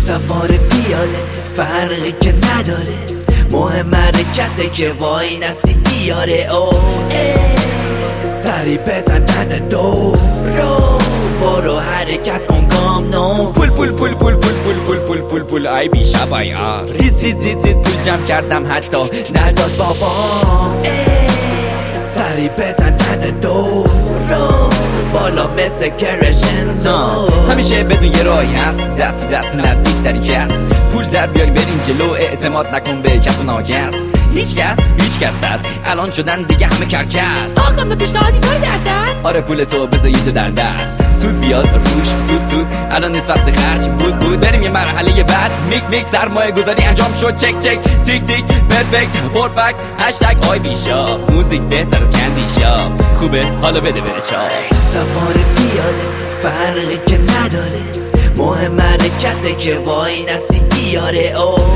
سوار پیاده فرقی که نداره، مهم حرکته که وای نسی بیاره. سری بزن تن دو رو، برو حرکت کن گام نو. پول پول پول پول پول پول پول پول پول پول ای بیشب ای ریز ریز ریز ریز پول جمع کردم حتی نداد بابام. سری بزن تن دو رو، بالا مثل کرشندو. همیشه بدون یه راهی هست، دست دست نزدیک تری کس. پول در بیاری بریم جلو، اعتماد نکن به کس و ناکس. هیچ کس بس الان شدن دیگه همه کرکس. آقا پیشنهادی داری در دست؟ آره پول تو بذار تو در دست، سود بیاد روش سود الان نیست وقت خرج بود بریم یه مرحله بعد. میک سرمایه گذاری انجام شد، چک تیک تیک پرفکت پرفکت هشتگ آی بیشا. موزیک بهتر از کندی شاپ، خوبه حالا بده بره چاپ. سوار پیاده فرقی که نداره، مهم حرکته که وای نسی بیاره.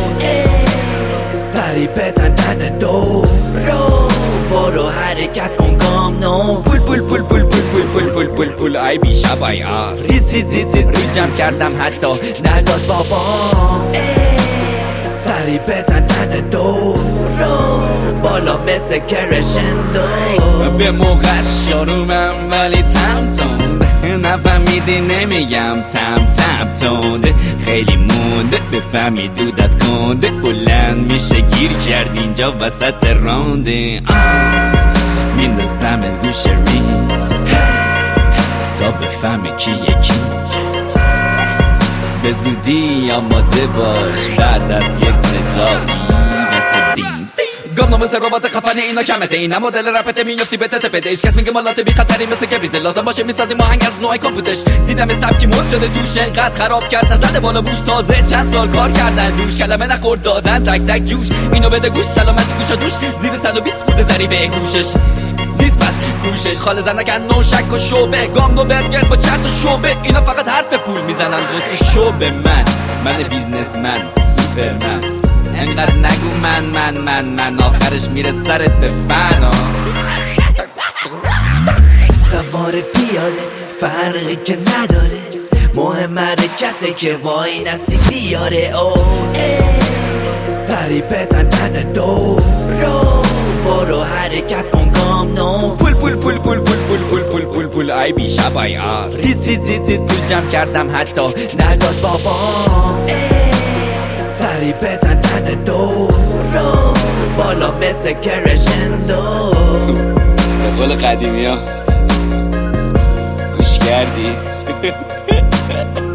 سری بزن تن دو رو، برو حرکت کن گام نو. پول پول پول پول پول پول پول پول پول پول ای بیشب ای ریز ریز ریز ریز پول جمع کردم حتی نداد بابام. سری بزن تن دو رو، بالا مثل کرشندو. به موقع شروعم ولی تمتون نفهمیدی نمیگم تم تونده. خیلی مونده بفهمی دود از کنده، بلند میشه گیر کرد اینجا وسط رانده. میندازم گوش ری تا بفهمی کیه کی. به زودی آماده باش بعد از یه صدایی مثل دین. گام مثل ربات خفنه اینا کمته، اینا مدل رپته میفتی به تپده. ایش کس میگه مالات بی خطری مثل کبریت، لازم باشه میسازیم آهنگ از نوع کامپوتش. دیدم سبکی مد شده توش انقدر خراب کردن، زده بالا بوش تازه چند سال کار کردن روش. کلمه نخورد دادن تک تک جوش، اینو بده گوش سلامتی گوشا دوش. زیر 120 بوده زری به هوشش نیست بس کوشش. خاله زنکن نو شک و شوبه، گام نو برگر با چند تا شوبه. اینا فقط حرف پول میزنن دوست شوبه. من بیزنسمن سوپرمن، انقدر نگو من آخرش میره سرت به فنا. سوار پیاده فرقی که نداره، مهم حرکته که وای نسی بیاره. سری بزن تن دو رو، برو حرکت کن گام نو. پول پول پول پول پول پول پول پول پول پول ای بیشب ای ریز ریز ریز ریز پول جمع کردم حتی نداد بابام. سری بزن تن دو رو، بالا مثل کرشندو. به قول قدیمی ها گوش کردی؟